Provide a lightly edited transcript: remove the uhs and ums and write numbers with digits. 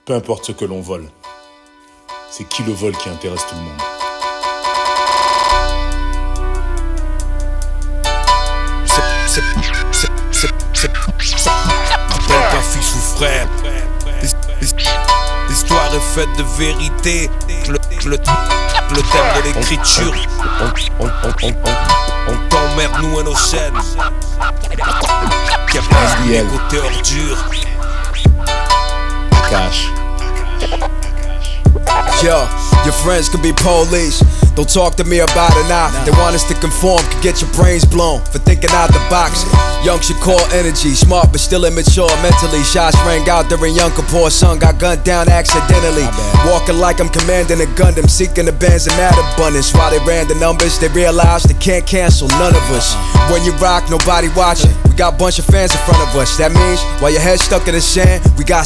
Peu importe ce que l'on vole, c'est qui le vole qui intéresse tout le monde. Appelle pas fils ou frère. L'histoire est faite de vérité. Le thème de l'écriture. On t'emmerde nous et nos chaînes. Y'a pas de côté ordure. Cash. Yo, your friends could be police. Don't talk to me about it now. They want us to conform, could get your brains blown for thinking out the box. Young should call energy, smart but still immature mentally. Shots rang out during Young Kapoor's son got gunned down accidentally. Walking like I'm commanding a Gundam, seeking the bands in mad abundance. While they ran the numbers, they realized they can't cancel none of us. When you rock, nobody watching. We got a bunch of fans in front of us. That means while your head's stuck in the sand, we got